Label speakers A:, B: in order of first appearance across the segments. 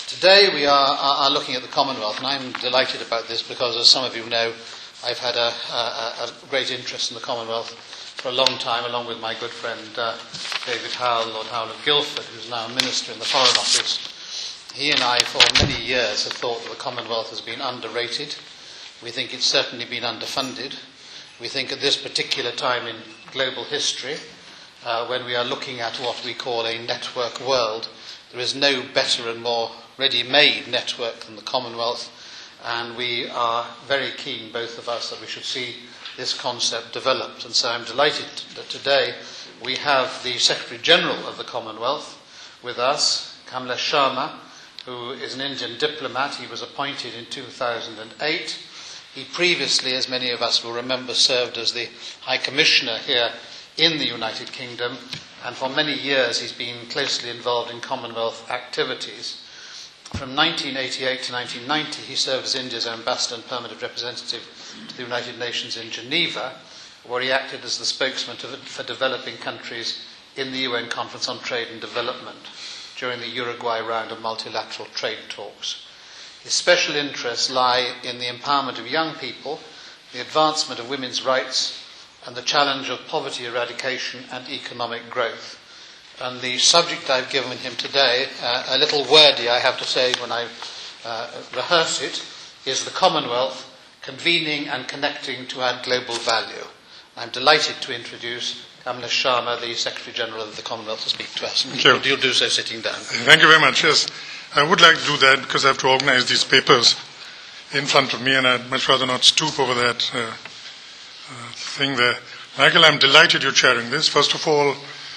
A: Today we are looking at the Commonwealth, and I'm delighted about this because, as some of you know, I've had a great interest in the Commonwealth for a long time, along with my good friend David Howell, Lord Howell of Guildford, who's now a minister in the Foreign Office. He and I, for many years, have thought that the Commonwealth has been underrated. We think it's certainly been underfunded. We think at this particular time in global history, when we are looking at what we call a network world, there is no better and more ready-made network than the Commonwealth, and we are very keen, both of us, that we should see this concept developed. And so I'm delighted that today we have the Secretary-General of the Commonwealth with us, Kamlesh Sharma, who is an Indian diplomat. He was appointed in 2008. He previously, as many of us will remember, served as the High Commissioner here in the United Kingdom, and for many years he's been closely involved in Commonwealth activities. From 1988 to 1990, he served as India's ambassador and permanent representative to the United Nations in Geneva, where he acted as the spokesman for developing countries in the UN Conference on Trade and Development during the Uruguay round of multilateral trade talks. His special interests lie in the empowerment of young people, the advancement of women's rights, and the challenge of poverty eradication and economic growth. And the subject I've given him today, a little wordy I have to say when I rehearse it, is the Commonwealth convening and connecting to add global value. I'm delighted to introduce Kamlesh Sharma, the Secretary-General of the Commonwealth, to speak to us.
B: Thank you.
A: You'll do so sitting down.
B: Thank you very much. Yes, I would like to do that because I have to organize these papers in front of me, and I'd much rather not stoop over that thing there. Michael, I'm delighted you're chairing this. First of all,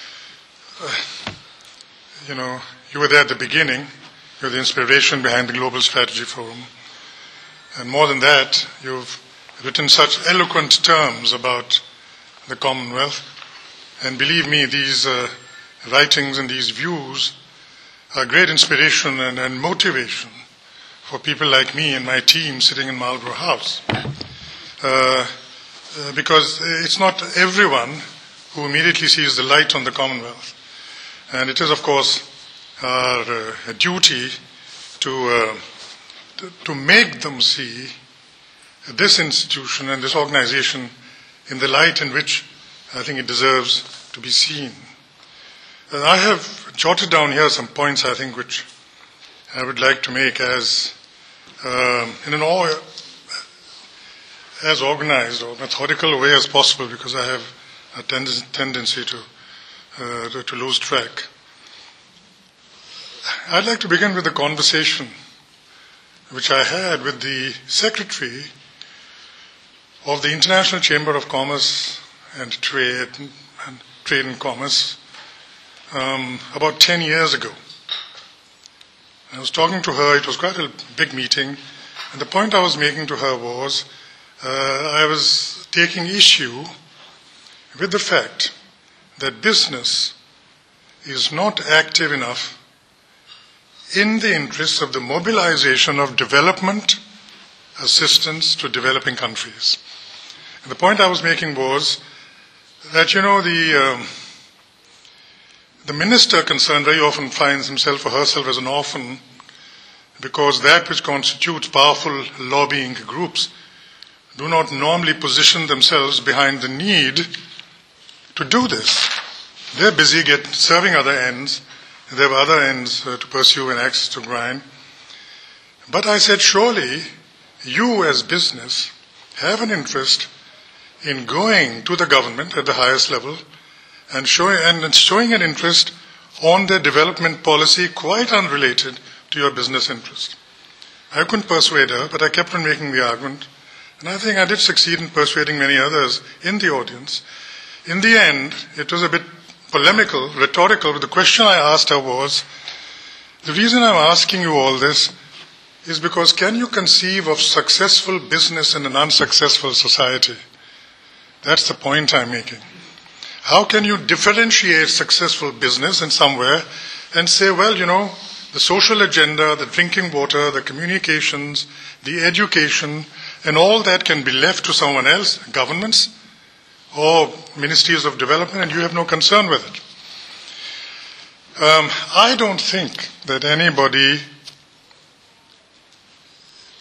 B: you were there at the beginning. You're the inspiration behind the Global Strategy Forum. And more than that, you've written such eloquent terms about the Commonwealth. And believe me, these writings and these views are great inspiration and motivation for people like me and my team sitting in Marlborough House. Because it's not everyone who immediately sees the light on the Commonwealth. And it is, of course, our duty to make them see this institution and this organization in the light in which I think it deserves to be seen. I have jotted down here some points, I think, which I would like to make as in an as organized or methodical way as possible, because I have a tendency to lose track. I'd like to begin with a conversation which I had with the Secretary of the International Chamber of Commerce and Trade and Commerce about 10 years ago. I was talking to her. It was quite a big meeting, and the point I was making to her was I was taking issue with the fact that business is not active enough in the interests of the mobilization of development assistance to developing countries. And the point I was making was that, the minister concerned very often finds himself or herself as an orphan, because that which constitutes powerful lobbying groups do not normally position themselves behind the need to do this. They're busy serving other ends. They have other ends to pursue and axes to grind. But I said, surely you as business have an interest in going to the government at the highest level and showing an interest on their development policy quite unrelated to your business interest. I couldn't persuade her, but I kept on making the argument. And I think I did succeed in persuading many others in the audience. In the end, it was a bit polemical, rhetorical, but the question I asked her was, the reason I'm asking you all this is because can you conceive of successful business in an unsuccessful society? That's the point I'm making. How can you differentiate successful business in somewhere and say, well, the social agenda, the drinking water, the communications, the education, and all that can be left to someone else, governments or ministries of development, and you have no concern with it. I don't think that anybody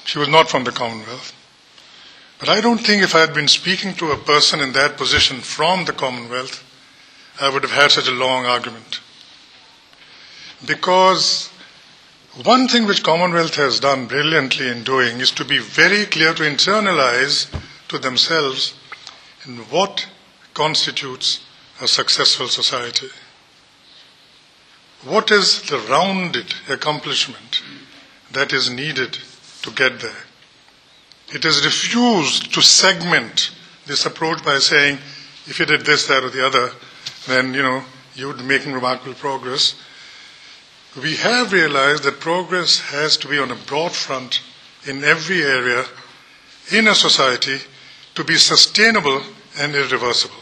B: She was not from the Commonwealth. But I don't think if I had been speaking to a person in that position from the Commonwealth, I would have had such a long argument. Because one thing which Commonwealth has done brilliantly in doing is to be very clear, to internalize to themselves in what constitutes a successful society. What is the rounded accomplishment that is needed to get there? It has refused to segment this approach by saying, if you did this, that, or the other, then, you would be making remarkable progress. We have realized that progress has to be on a broad front in every area in a society to be sustainable and irreversible.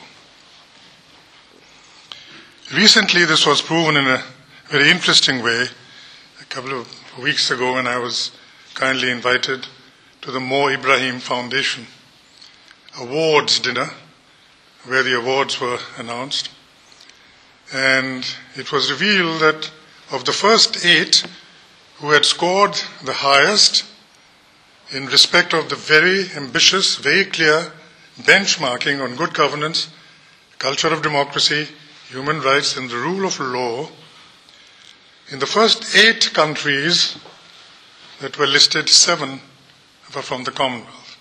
B: Recently, this was proven in a very interesting way. A couple of weeks ago, when I was kindly invited to the Mo Ibrahim Foundation awards dinner, where the awards were announced. And it was revealed that of the first 8 who had scored the highest in respect of the very ambitious, very clear benchmarking on good governance, culture of democracy, human rights, and the rule of law, in the first 8 countries that were listed, 7 were from the Commonwealth.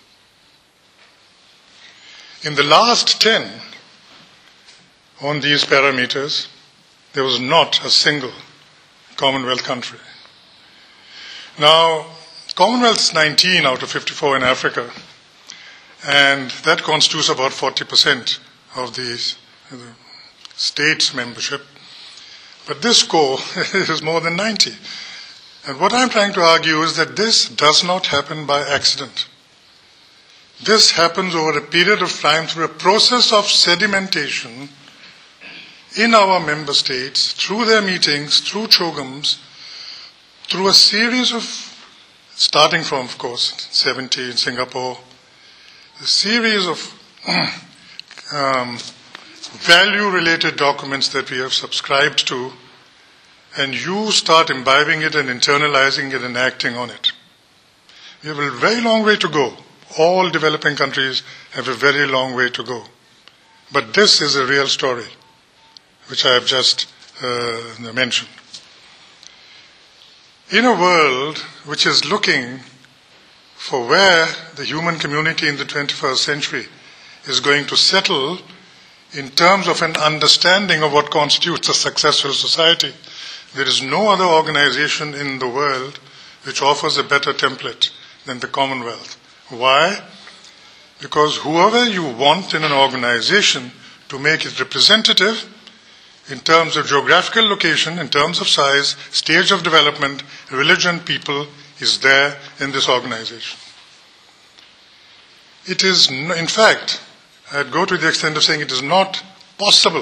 B: In the last 10 on these parameters, there was not a single Commonwealth country. Now, Commonwealth is 19 out of 54 in Africa, and that constitutes about 40% of the states' membership. But this score is more than 90. And what I'm trying to argue is that this does not happen by accident. This happens over a period of time through a process of sedimentation in our member states, through their meetings, through CHOGMs, through a series of, starting from, of course, 70 in Singapore, a series of value-related documents that we have subscribed to, and you start imbibing it and internalizing it and acting on it. We have a very long way to go. All developing countries have a very long way to go. But this is a real story, which I have just mentioned. In a world which is looking for where the human community in the 21st century is going to settle in terms of an understanding of what constitutes a successful society, there is no other organization in the world which offers a better template than the Commonwealth. Why? Because whoever you want in an organization to make it representative in terms of geographical location, in terms of size, stage of development, religion, people, is there in this organization. It is, in fact, I'd go to the extent of saying it is not possible,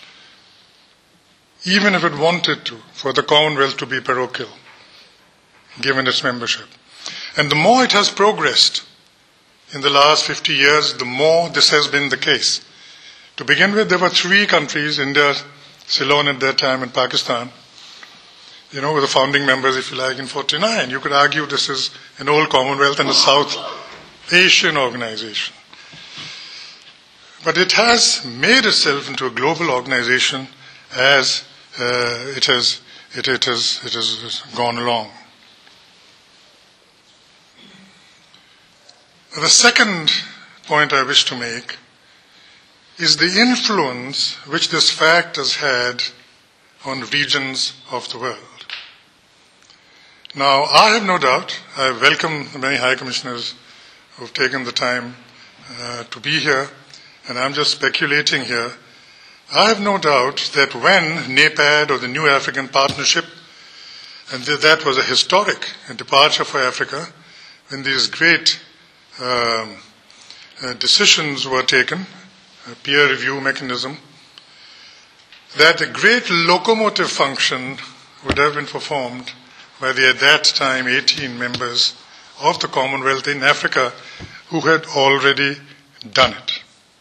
B: even if it wanted to, for the Commonwealth to be parochial, given its membership. And the more it has progressed in the last 50 years, the more this has been the case. To begin with, there were 3 countries, India, Ceylon at that time, and Pakistan, were the founding members, if you like, in 49. You could argue this is an old Commonwealth and a South Asian organization. But it has made itself into a global organization as it has gone along. The second point I wish to make is the influence which this fact has had on regions of the world. Now, I have no doubt, I welcome the many high commissioners who have taken the time to be here, and I'm just speculating here. I have no doubt that when NAPAD or the New African Partnership, and that was a historic departure for Africa, when these great decisions were taken, a peer review mechanism, that a great locomotive function would have been performed by the at that time 18 members of the Commonwealth in Africa who had already done it.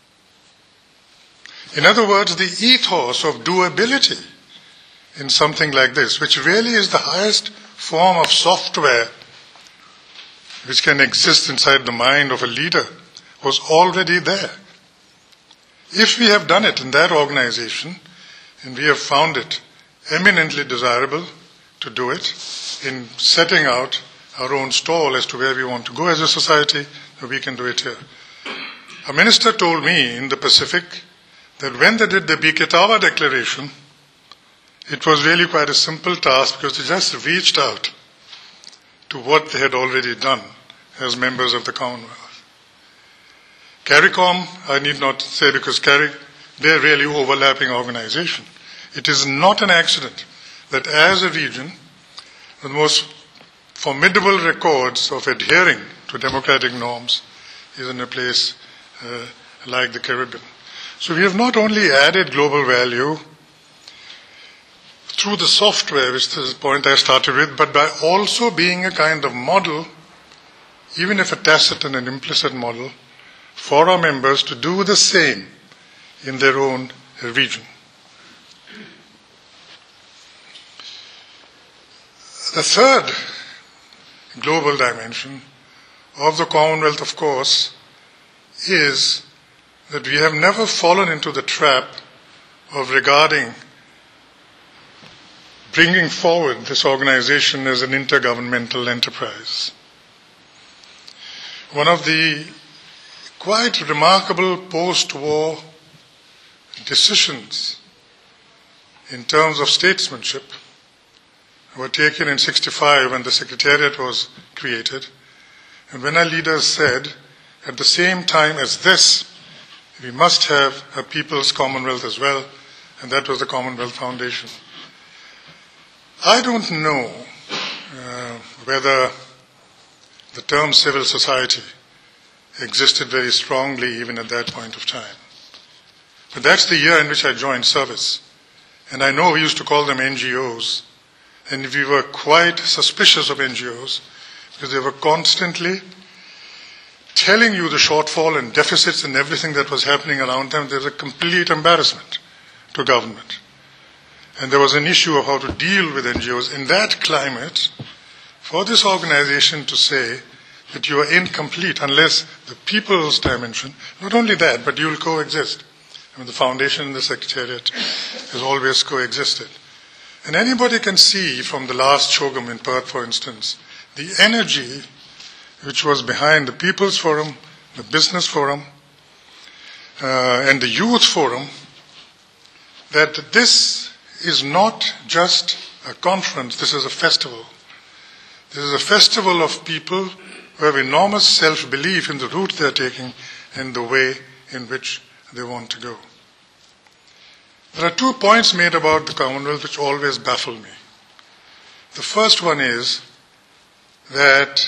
B: In other words, the ethos of doability in something like this, which really is the highest form of software which can exist inside the mind of a leader was already there. If we have done it in that organization, and we have found it eminently desirable to do it in setting out our own stall as to where we want to go as a society, we can do it here. A minister told me in the Pacific that when they did the Biketawa Declaration, it was really quite a simple task because they just reached out to what they had already done as members of the Commonwealth. CARICOM, I need not say because they're really overlapping organization. It is not an accident that as a region, the most formidable records of adhering to democratic norms is in a place like the Caribbean. So we have not only added global value through the software, which is the point I started with, but by also being a kind of model, even if a tacit and an implicit model, for our members to do the same in their own region. The third global dimension of the Commonwealth, of course, is that we have never fallen into the trap of regarding bringing forward this organization as an intergovernmental enterprise. One of the quite remarkable post-war decisions in terms of statesmanship were taken in 1965 when the Secretariat was created, and when our leaders said, at the same time as this, we must have a People's Commonwealth as well, and that was the Commonwealth Foundation. I don't know whether the term civil society existed very strongly even at that point of time. But that's the year in which I joined service. And I know we used to call them NGOs. And we were quite suspicious of NGOs because they were constantly telling you the shortfall and deficits and everything that was happening around them. There was a complete embarrassment to government. And there was an issue of how to deal with NGOs. In that climate, for this organization to say that you are incomplete unless the people's dimension, not only that, but you will coexist. I mean, the foundation and the Secretariat has always coexisted. And anybody can see from the last CHOGM in Perth, for instance, the energy which was behind the People's Forum, the Business Forum, and the Youth Forum, that this is not just a conference, this is a festival. This is a festival of people who have enormous self-belief in the route they are taking and the way in which they want to go. There are 2 points made about the Commonwealth which always baffle me. The first one is that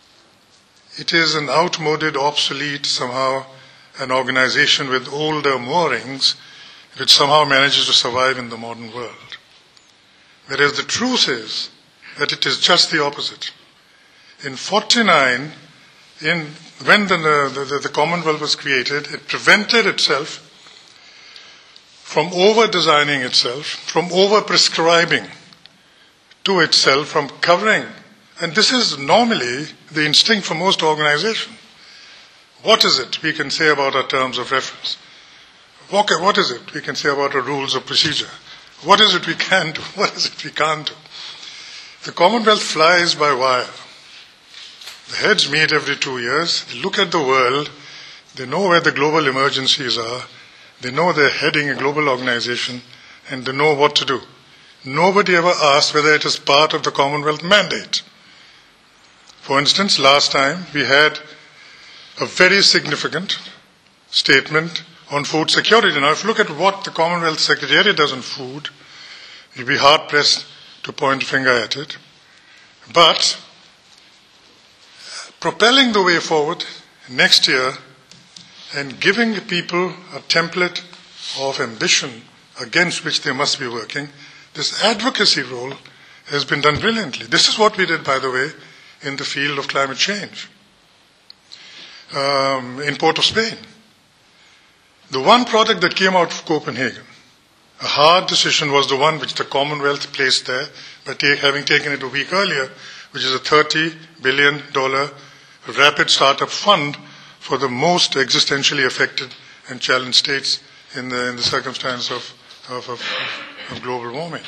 B: it is an outmoded, obsolete, somehow an organization with older moorings which somehow manages to survive in the modern world. Whereas the truth is that it is just the opposite. In 1949, when the Commonwealth was created, it prevented itself from over-designing itself, from over-prescribing to itself, from covering. And this is normally the instinct for most organizations. What is it we can say about our terms of reference? What is it we can say about our rules of procedure? What is it we can do? What is it we can't do? The Commonwealth flies by wire. The heads meet every 2 years. They look at the world. They know where the global emergencies are. They know they're heading a global organization, and they know what to do. Nobody ever asked whether it is part of the Commonwealth mandate. For instance, last time we had a very significant statement on food security. Now, if you look at what the Commonwealth Secretariat does on food, you'll be hard-pressed to point a finger at it. But propelling the way forward next year and giving people a template of ambition against which they must be working, this advocacy role has been done brilliantly. This is what we did, by the way, in the field of climate change in Port of Spain. The one product that came out of Copenhagen, a hard decision, was the one which the Commonwealth placed there by having taken it a week earlier, which is a $30 billion rapid startup fund for the most existentially affected and challenged states in the circumstance of global warming.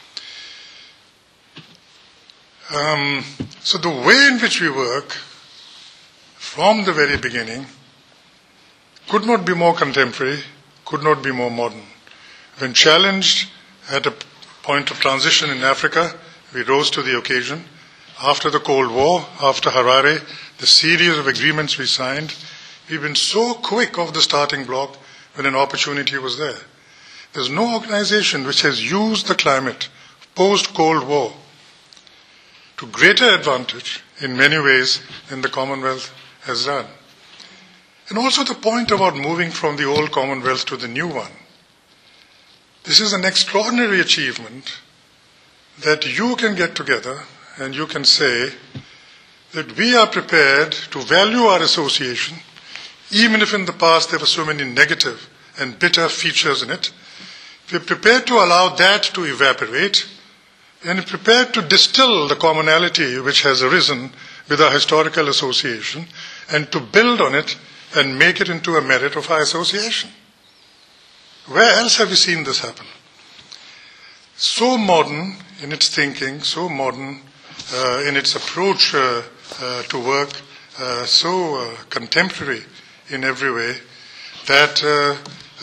B: So the way in which we work from the very beginning could not be more contemporary, could not be more modern. When challenged at a point of transition in Africa, we rose to the occasion. After the Cold War, after Harare, the series of agreements we signed, we've been so quick off the starting block when an opportunity was there. There's no organization which has used the climate post-Cold War to greater advantage in many ways than the Commonwealth has done. And also the point about moving from the old Commonwealth to the new one. This is an extraordinary achievement that you can get together and you can say that we are prepared to value our association, even if in the past there were so many negative and bitter features in it. We're prepared to allow that to evaporate and prepared to distill the commonality which has arisen with our historical association and to build on it and make it into a merit of our association. Where else have we seen this happen? So modern in its thinking, so modern in its approach to work, so contemporary in every way, that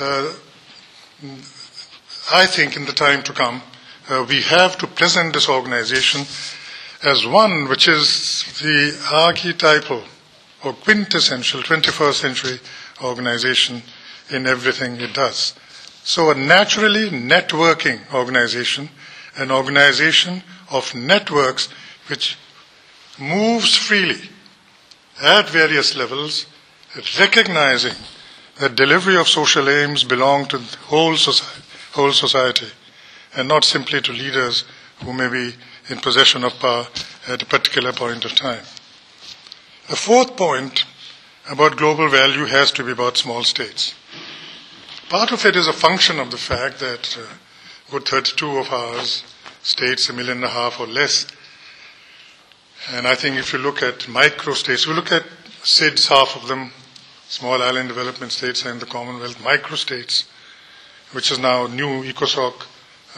B: I think in the time to come, we have to present this organization as one which is the archetypal or quintessential 21st century organization in everything it does. So a naturally networking organization, an organization of networks which moves freely at various levels, recognizing that delivery of social aims belong to the whole society, and not simply to leaders who may be in possession of power at a particular point of time. The fourth point about global value has to be about small states. Part of it is a function of the fact that good 32 of ours, states 1.5 million or less, and I think if you look at micro-states, if you look at SIDS, half of them, small island development states are in the Commonwealth, micro-states, which is now new ECOSOC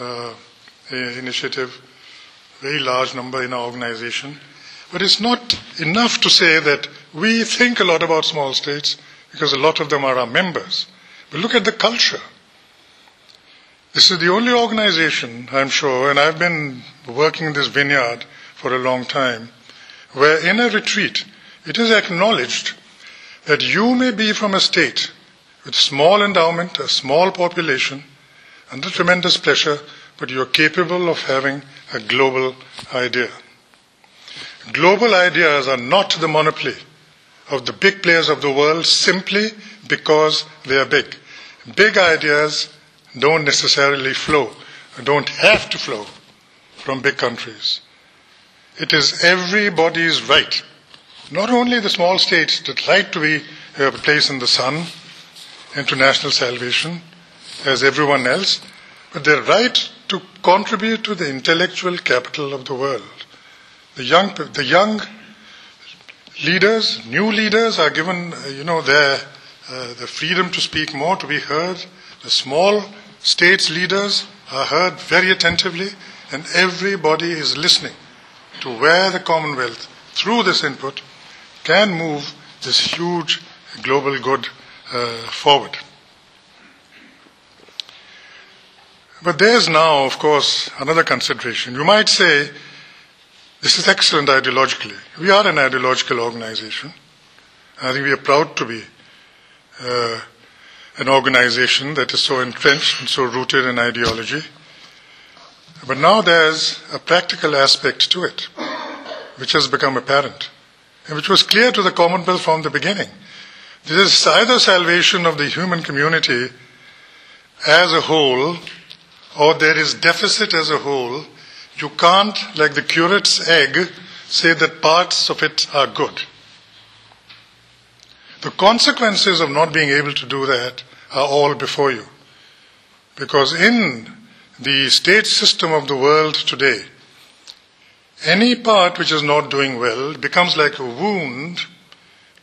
B: initiative, very large number in our organization. But it's not enough to say that we think a lot about small states because a lot of them are our members. But look at the culture. This is the only organization, I'm sure, and I've been working in this vineyard for a long time, where in a retreat it is acknowledged that you may be from a state with small endowment, a small population, under tremendous pressure, but you're capable of having a global idea. Global ideas are not the monopoly of the big players of the world simply because they are big. Big ideas don't necessarily flow, don't have to flow from big countries. It is everybody's right, not only the small states that right to be a place in the sun and to national salvation as everyone else, but their right to contribute to the intellectual capital of the world. The young leaders, new leaders are given, the freedom to speak more, to be heard. The small states leaders are heard very attentively, and everybody is listening to where the Commonwealth, through this input, can move this huge global good forward. But there's now, of course, another consideration. You might say, this is excellent ideologically. We are an ideological organization. I think we are proud to be an organization that is so entrenched and so rooted in ideology. But now there's a practical aspect to it, which has become apparent, and which was clear to the Commonwealth from the beginning. This is either salvation of the human community as a whole, or there is deficit as a whole. You can't, like the curate's egg, say that parts of it are good. The consequences of not being able to do that are all before you. Because in the state system of the world today, any part which is not doing well becomes like a wound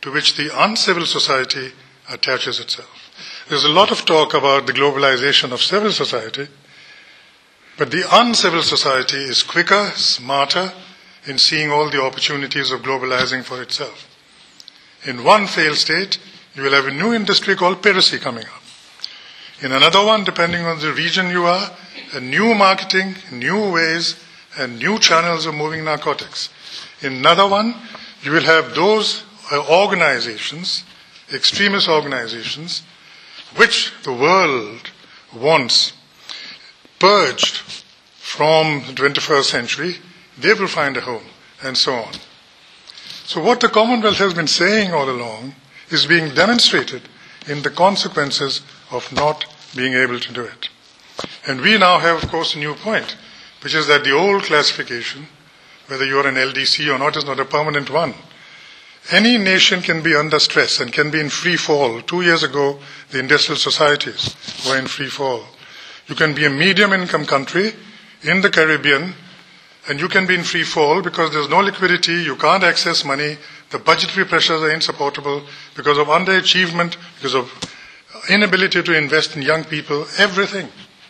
B: to which the uncivil society attaches itself. There's a lot of talk about the globalization of civil society, but the uncivil society is quicker, smarter in seeing all the opportunities of globalizing for itself. In one failed state, you will have a new industry called piracy coming up. In another one, depending on the region you are, a new marketing, new ways, and new channels of moving narcotics. In another one, you will have those organizations, extremist organizations, which the world wants purged from the 21st century. They will find a home, and so on. So what the Commonwealth has been saying all along is being demonstrated in the consequences of not being able to do it. And we now have, of course, a new point, which is that the old classification, whether you're an LDC or not, is not a permanent one. Any nation can be under stress and can be in free fall. 2 years ago, the industrial societies were in free fall. You can be a medium income country in the Caribbean, and you can be in free fall because there's no liquidity, you can't access money, the budgetary pressures are insupportable because of underachievement, because of inability to invest in young people, everything.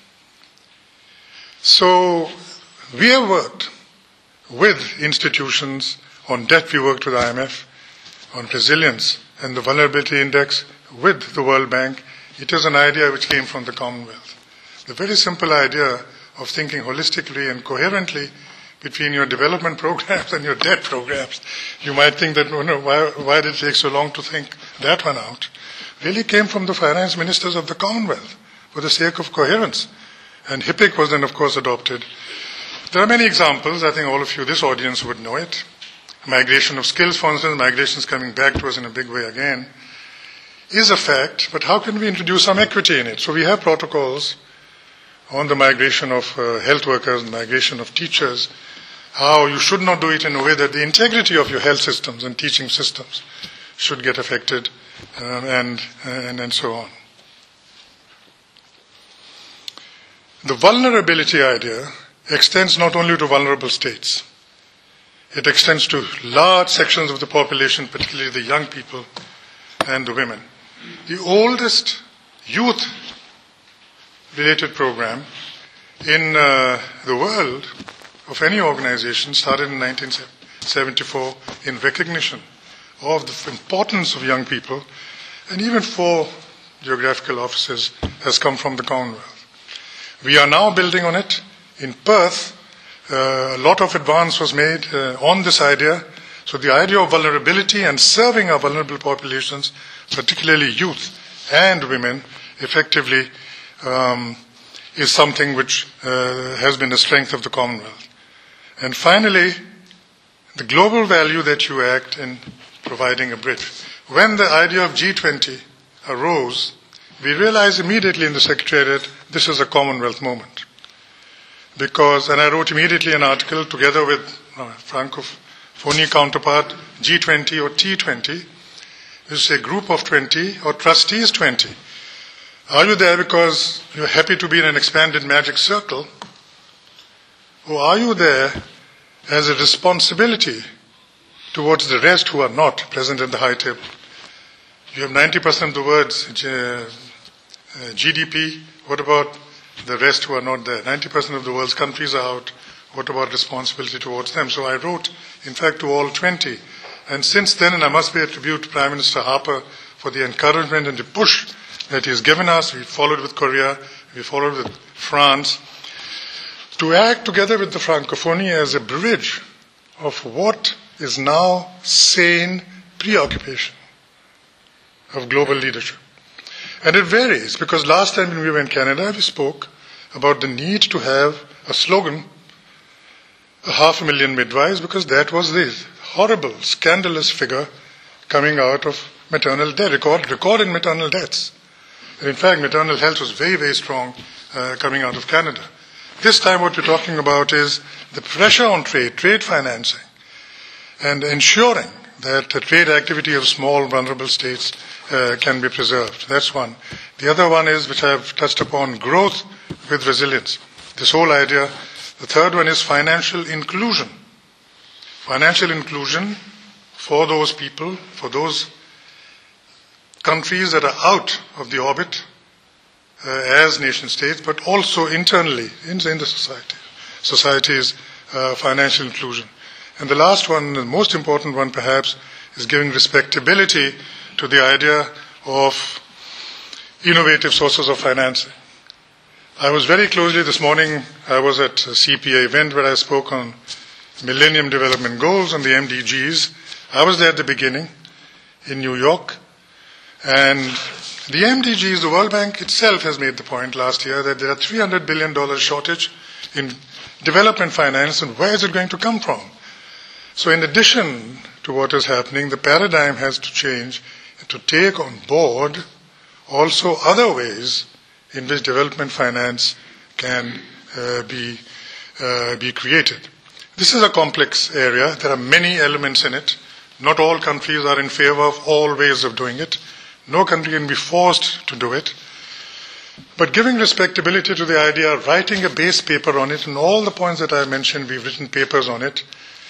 B: So we have worked with institutions on debt. We worked with IMF on resilience and the vulnerability index with the World Bank. It is an idea which came from the Commonwealth. The very simple idea of thinking holistically and coherently between your development programs and your debt programs. You might think that, why did it take so long to think that one out? Really came from the finance ministers of the Commonwealth for the sake of coherence. And HIPIC was then, of course, adopted. There are many examples. I think all of you, this audience, would know it. Migration of skills, for instance, migration is coming back to us in a big way again, is a fact, but how can we introduce some equity in it? So we have protocols on the migration of health workers, migration of teachers, how you should not do it in a way that the integrity of your health systems and teaching systems should get affected, and so on. The vulnerability idea extends not only to vulnerable states. It extends to large sections of the population, particularly the young people and the women. The oldest youth-related program in the world of any organization started in 1974 in recognition of the importance of young people, and even 4 geographical offices has come from the Commonwealth. We are now building on it. In Perth, a lot of advance was made on this idea. So the idea of vulnerability and serving our vulnerable populations, particularly youth and women, effectively is something which has been the strength of the Commonwealth. And finally, the global value that you act in providing a bridge. When the idea of G20 arose, we realized immediately in the Secretariat, this is a Commonwealth moment. Because, and I wrote immediately an article together with Francophone counterpart, G20 or T20, which is a group of 20 or trustees 20. Are you there because you're happy to be in an expanded magic circle? Or are you there as a responsibility towards the rest who are not present at the high table? You have 90% of the words GDP. What about the rest who are not there? 90% of the world's countries are out. What about responsibility towards them? So I wrote, in fact, to all 20. And since then, and I must pay a tribute to Prime Minister Harper for the encouragement and the push that he has given us. We followed with Korea, we followed with France, to act together with the Francophonie as a bridge of what is now sane preoccupation of global leadership. And it varies, because last time when we were in Canada, we spoke about the need to have a slogan, 500,000 midwives, because that was the horrible, scandalous figure coming out of maternal death, record in maternal deaths. And in fact, maternal health was very, very strong coming out of Canada. This time what we're talking about is the pressure on trade financing, and ensuring that the trade activity of small, vulnerable states can be preserved. That's one. The other one is, which I've touched upon, growth with resilience. This whole idea. The third one is financial inclusion. Financial inclusion for those people, for those countries that are out of the orbit as nation states, but also internally in the society's financial inclusion. And the last one, the most important one perhaps, is giving respectability to the idea of innovative sources of financing. I was very closely this morning, I was at a CPA event where I spoke on Millennium Development Goals and the MDGs. I was there at the beginning in New York. And the MDGs, the World Bank itself has made the point last year that there are $300 billion shortage in development finance, and where is it going to come from? So in addition to what is happening, the paradigm has to change to take on board also other ways in which development finance can be created. This is a complex area. There are many elements in it. Not all countries are in favor of all ways of doing it. No country can be forced to do it. But giving respectability to the idea, writing a base paper on it, and all the points that I mentioned, we've written papers on it,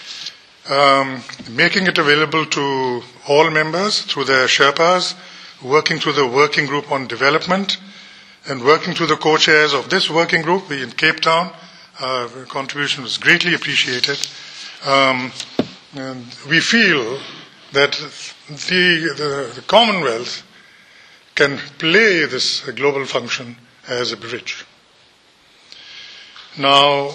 B: making it available to all members through their Sherpas, working through the working group on development, and working through the co-chairs of this working group. We in Cape Town, our contribution was greatly appreciated. And we feel that the Commonwealth can play this global function as a bridge. Now,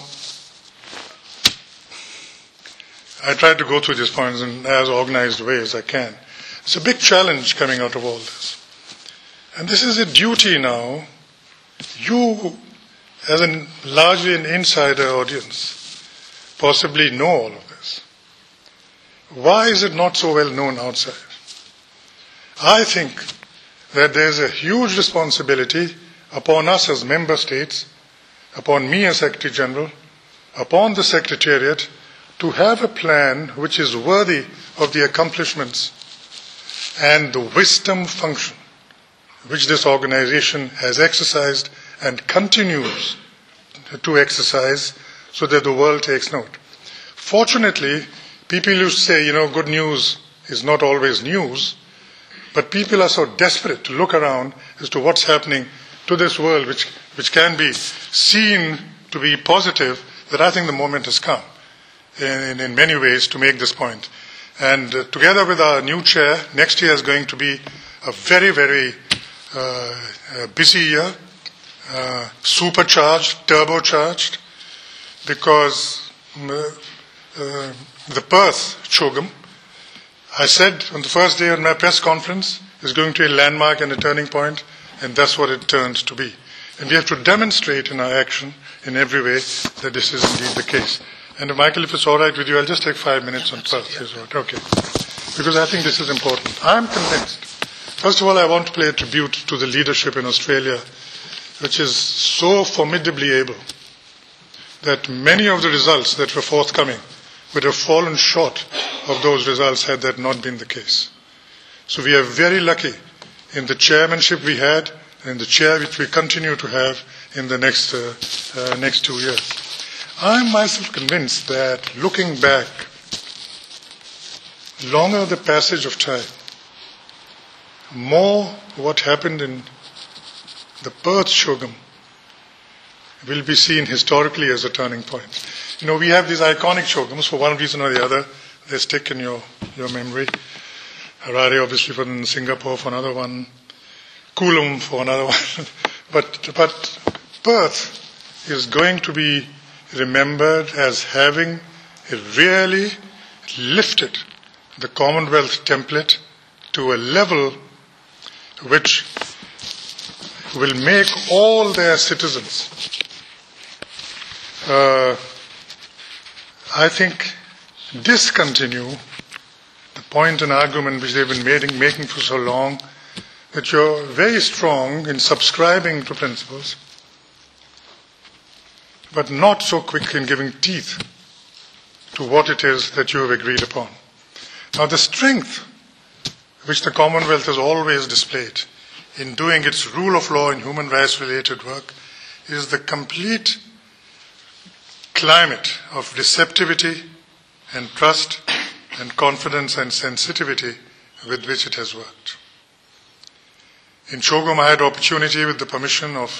B: I tried to go through these points in as organized way as I can. It's a big challenge coming out of all this. And this is a duty now. You, as largely an insider audience, possibly know all of this. Why is it not so well known outside? I think that there's a huge responsibility upon us as member states, upon me as Secretary General, upon the Secretariat, to have a plan which is worthy of the accomplishments and the wisdom function which this organization has exercised and continues to exercise so that the world takes note. Fortunately, people used to say, good news is not always news, but people are so desperate to look around as to what's happening to this world, which can be seen to be positive, that I think the moment has come in many ways to make this point. And together with our new chair, next year is going to be a very, very busy year, supercharged, turbocharged, because the Perth CHOGM, I said on the first day of my press conference, is going to be a landmark and a turning point, and that's what it turns to be. And we have to demonstrate in our action in every way that this is indeed the case. And Michael, if it's all right with you, I'll just take 5 minutes on Perth. Okay. Because I think this is important. I'm convinced. First of all, I want to pay a tribute to the leadership in Australia, which is so formidably able that many of the results that were forthcoming would have fallen short of those results had that not been the case. So we are very lucky in the chairmanship we had and the chair which we continue to have in the next 2 years. I'm myself convinced that looking back, longer the passage of time, more what happened in the Perth CHOGM will be seen historically as a turning point. We have these iconic CHOGMs for one reason or the other. They stick in your memory. Harare, obviously, for Singapore, for another one. Coolum for another one. But Perth is going to be remembered as having really lifted the Commonwealth template to a level which will make all their citizens, I think, discontinue the point and argument which they've been making for so long, that you're very strong in subscribing to principles, but not so quick in giving teeth to what it is that you have agreed upon. Now, the strength which the Commonwealth has always displayed in doing its rule of law and human rights related work is the complete climate of receptivity and trust and confidence and sensitivity with which it has worked. In Chogum, I had opportunity with the permission of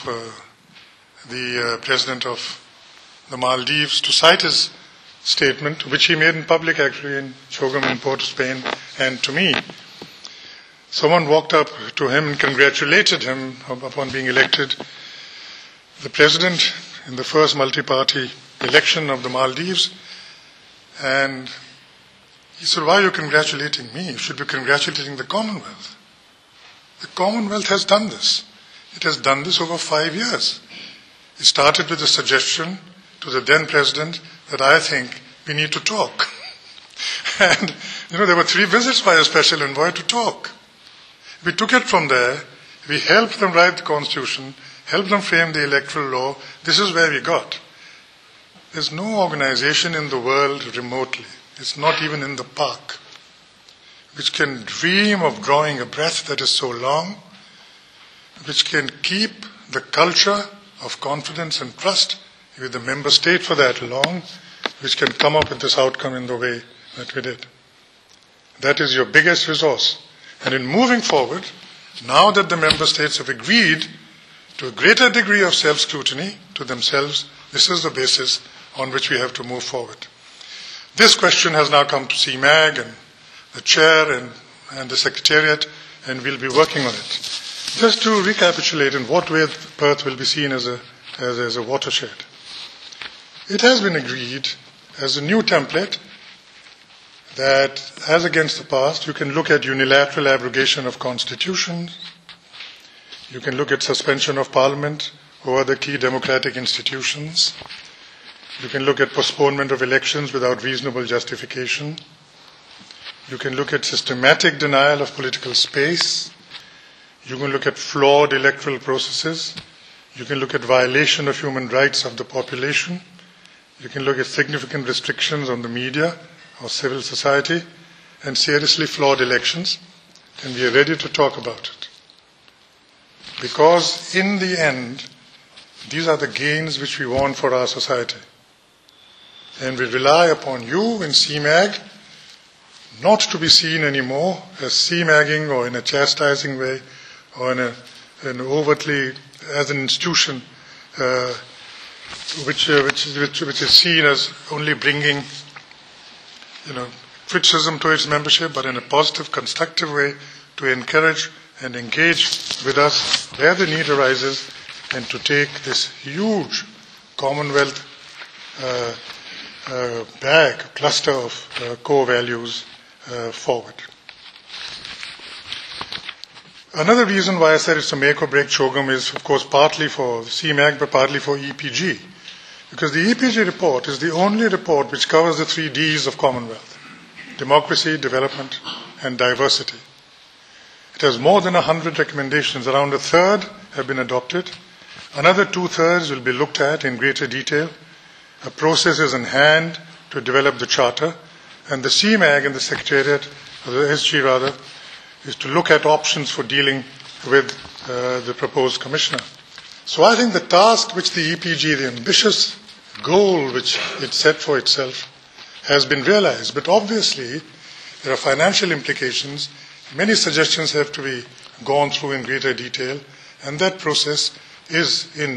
B: the President of the Maldives to cite his statement, which he made in public actually in Chogum in Port of Spain, and to me. Someone walked up to him and congratulated him upon being elected the President in the first multi-party election of the Maldives. And he said, "Why are you congratulating me? You should be congratulating the Commonwealth. The Commonwealth has done this. It has done this over 5 years. It started with a suggestion to the then President that I think we need to talk." And, there were 3 visits by a special envoy to talk. We took it from there. We helped them write the Constitution, helped them frame the electoral law. This is where we got. There's no organization in the world remotely, it's not even in the park, which can dream of drawing a breath that is so long, which can keep the culture of confidence and trust with the member state for that long, which can come up with this outcome in the way that we did. That is your biggest resource. And in moving forward, now that the member states have agreed to a greater degree of self-scrutiny to themselves, this is the basis on which we have to move forward. This question has now come to CMAG and the chair and the secretariat, and we'll be working on it. Just to recapitulate in what way Perth will be seen as a watershed. It has been agreed as a new template that, as against the past, you can look at unilateral abrogation of constitutions, you can look at suspension of parliament or other key democratic institutions, you can look at postponement of elections without reasonable justification, you can look at systematic denial of political space, you can look at flawed electoral processes, you can look at violation of human rights of the population, you can look at significant restrictions on the media or civil society, and seriously flawed elections, and we are ready to talk about it. Because in the end, these are the gains which we want for our society. And we rely upon you in CMAG not to be seen anymore as CMAGing or in a chastising way or in an overtly as an institution which is seen as only bringing criticism to its membership, but in a positive, constructive way to encourage and engage with us where the need arises, and to take this huge Commonwealth cluster of core values forward. Another reason why I said it's a make or break Chogum is, of course, partly for CMAG, but partly for EPG. Because the EPG report is the only report which covers the 3 Ds of Commonwealth: democracy, development, and diversity. It has more than 100 recommendations. Around a third have been adopted. Another 2/3 will be looked at in greater detail. A process is in hand to develop the charter, and the CMAG and the Secretariat, or the SG rather, is to look at options for dealing with the proposed commissioner. So I think the task which the EPG, the ambitious goal which it set for itself, has been realized. But obviously, there are financial implications. Many suggestions have to be gone through in greater detail, and that process is in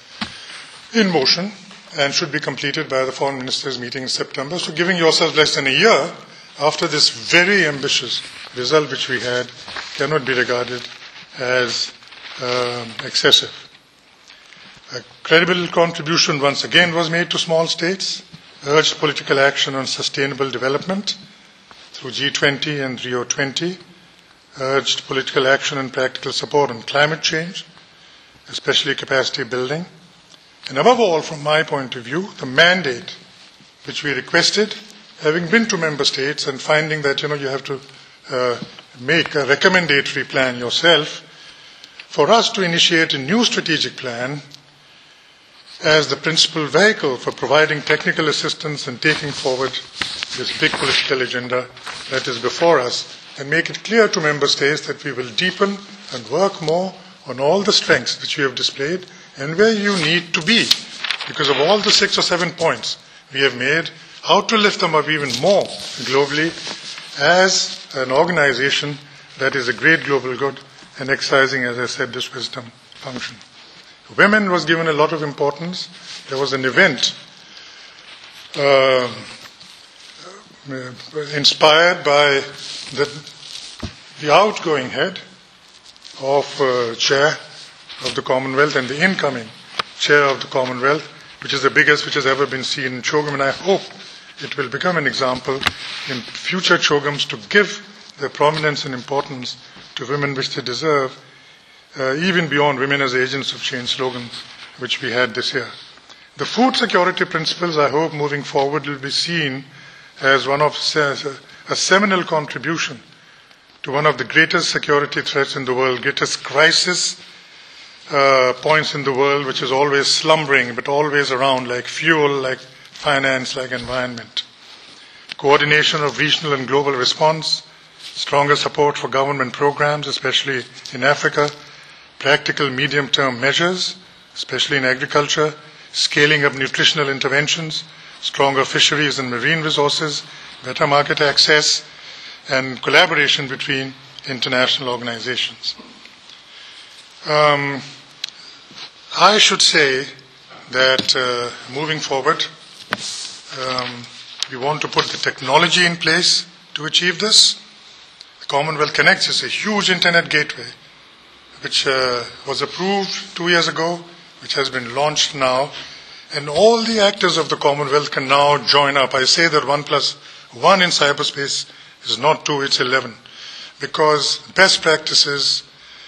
B: motion and should be completed by the Foreign Ministers' meeting in September. So giving yourselves less than a year after this very ambitious result which we had cannot be regarded as excessive. A credible contribution once again was made to small states, urged political action on sustainable development through G20 and Rio 20, urged political action and practical support on climate change, especially capacity building, and above all, from my point of view, the mandate which we requested, having been to member states and finding that you have to make a recommendatory plan yourself, for us to initiate a new strategic plan as the principal vehicle for providing technical assistance and taking forward this big political agenda that is before us, and make it clear to member states that we will deepen and work more on all the strengths which we have displayed and where you need to be, because of all the 6 or 7 points we have made, how to lift them up even more globally as an organization that is a great global good and exercising, as I said, this wisdom function. Women was given a lot of importance. There was an event inspired by the outgoing head of chair of the Commonwealth and the incoming chair of the Commonwealth, which is the biggest which has ever been seen in CHOGM, and I hope it will become an example in future CHOGMs to give the prominence and importance to women which they deserve, even beyond women as agents of change slogan, which we had this year. The food security principles, I hope, moving forward will be seen as one of a seminal contribution to one of the greatest security threats in the world, greatest crisis points in the world, which is always slumbering but always around, like fuel, like finance, like environment. Coordination of regional and global response, stronger support for government programs, especially in Africa, practical medium-term measures, especially in agriculture, scaling of nutritional interventions, stronger fisheries and marine resources, better market access, and collaboration between international organizations. I should say that moving forward, we want to put the technology in place to achieve this. The Commonwealth Connect is a huge internet gateway, which was approved 2 years ago, which has been launched now, and all the actors of the Commonwealth can now join up. I say that 1 + 1 in cyberspace is not 2, it's 11, because best practices,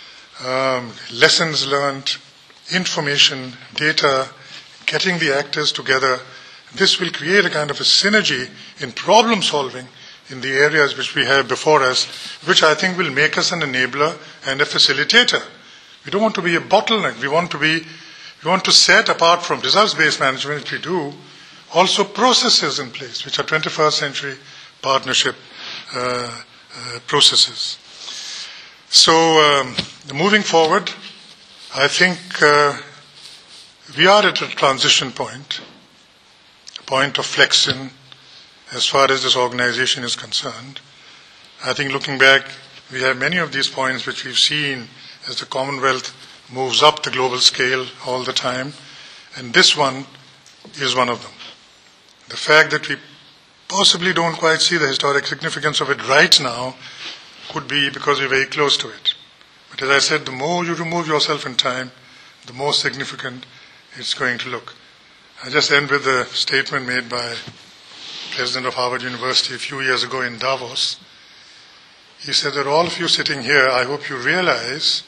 B: lessons learned, information, data, getting the actors together, this will create a kind of a synergy in problem solving in the areas which we have before us, which I think will make us an enabler and a facilitator. We don't want to be a bottleneck. We want to set, apart from results-based management, which we do, also processes in place, which are 21st century partnership processes. So, moving forward, I think we are at a transition point, a point of flexing as far as this organization is concerned. I think looking back, we have many of these points which we've seen as the Commonwealth moves up the global scale all the time, and this one is one of them. The fact that we possibly don't quite see the historic significance of it right now could be because we're very close to it. But as I said, the more you remove yourself in time, the more significant it's going to look. I just end with a statement made by President of Harvard University a few years ago in Davos. He said that all of you sitting here, I hope you realize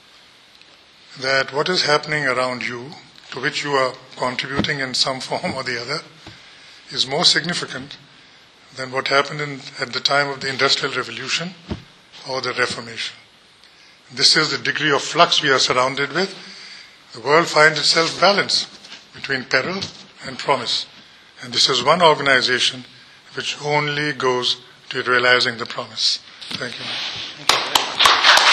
B: that what is happening around you, to which you are contributing in some form or the other, is more significant than what happened at the time of the Industrial Revolution or the Reformation. This is the degree of flux we are surrounded with. The world finds itself balanced between peril and promise. And this is one organization which only goes to realizing the promise. Thank you.